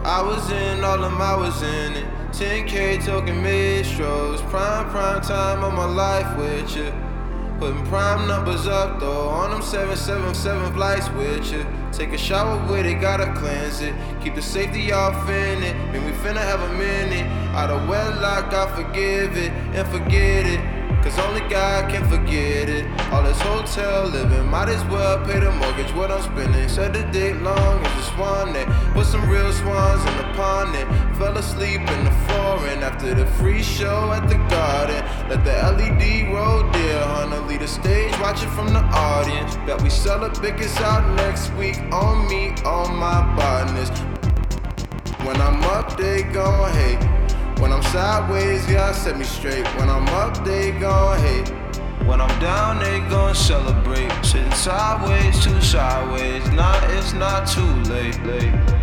I was in, all of I was in it. 10K token mid-strokes. Prime time of my life with you. Putting prime numbers up though, on them 777 flights with you. Take a shower with it, gotta cleanse it. Keep the safety off in it. Man, we finna have a minute. Out of wedlock, I forgive it and forget it. Cause only God can forget it. All this hotel living, might as well pay the mortgage, what I'm spending. Said the date long as a swan net. Put some real swans in the pond and fell asleep in the foreign. After the free show at the garden, let the LED roll dear Hunter lead the stage, watch it from the audience. Bet we sell the biggest out next week. On me, on my partners. When I'm up, they gon' hate. When I'm sideways, God set me straight. When I'm up, they gon' hate. When I'm down, they gon' celebrate. Sitting sideways, too sideways. Nah, it's not too late.